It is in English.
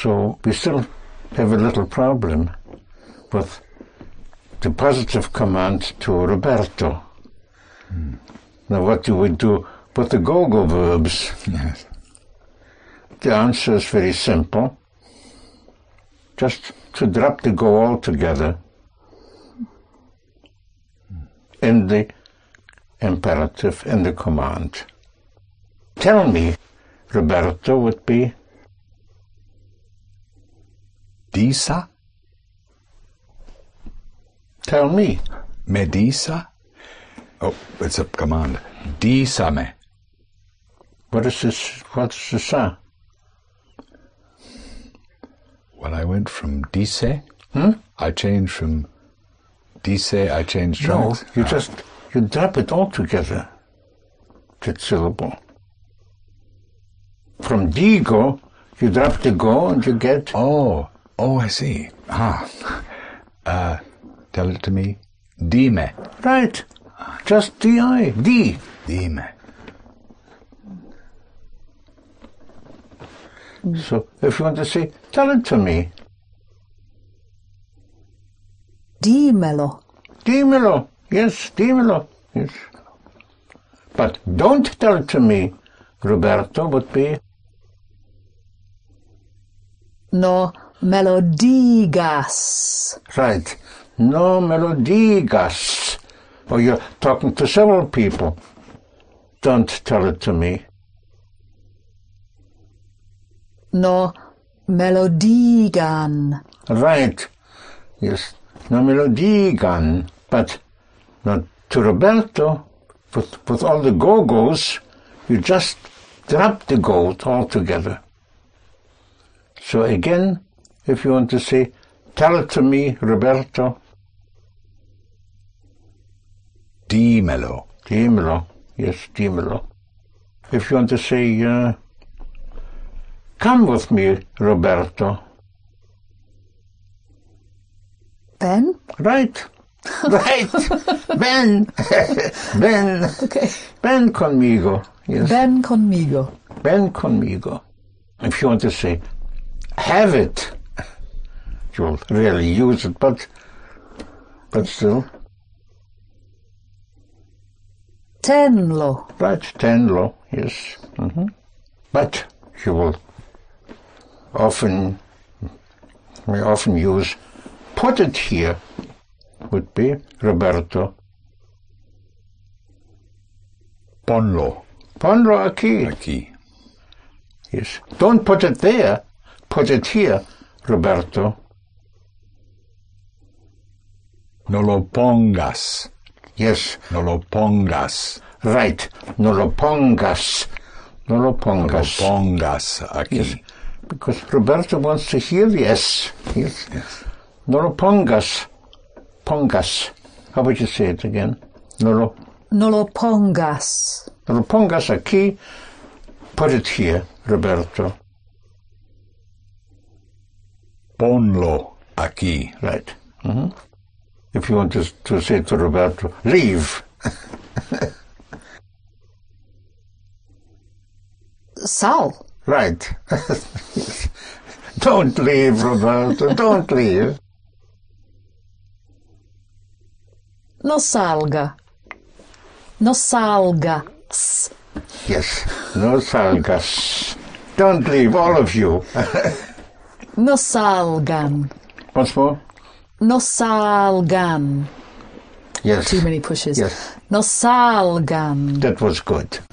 So we still have a little problem with the positive command to Roberto. Now what do we do with the go-go verbs? Yes. The answer is very simple. Just to drop the go altogether in the imperative, in the command. Tell me, Roberto, would be Disa? tell me. Medisa? Oh, it's a command. Disame. What is this? What's the sa? Well, I went from Dise. I changed from Dise, I changed No, tracks. you drop it all together. That syllable. From digo, you drop the go and you get Oh, I see. Tell it to me. Dime. right. Just di, di. Dime. So if you want to say, tell it to me. Dímelo. Dímelo. Yes, dímelo. Yes. But don't tell it to me, Roberto, would be No me lo digas. right. No me lo digas. Or you're talking to several people. Don't tell it to me. No me lo digan. Right. Yes. No me lo digan. But not to Roberto, with all the go-go's, you just drop the go altogether. So again, if you want to say, tell it to me, Roberto. Dímelo. Dímelo. Yes, dímelo. If you want to say, come with me, Roberto. Ben? Right. Right. Ven. Ven. Okay. Ven conmigo. Yes. Ven conmigo. Ven conmigo. If you want to say, have it, you'll really use it, but still. Tenlo. Right, tenlo, yes. But you will often use put it here, would be Roberto. Ponlo. Ponlo aquí. Aquí. Yes. Don't put it there. Put it here, Roberto. No lo pongas. Yes. No lo pongas. Right. No lo pongas. No lo No lo pongas. pongas aquí. Yes. Because Roberto wants to hear the S. Yes. Yes. No lo pongas. Pongas. How would you say it again? No lo pongas. No lo pongas aquí. Put it here, Roberto. Ponlo aquí. Right. If you want to say to Roberto, leave. Sal. Right. Yes. Don't leave, Roberto. Don't leave. No salga. No salgas. Yes. No salgas. Don't leave, all of you. No salgan. Once more. No salgan. Yes. Too many pushes. Yes. No salgan. That was good.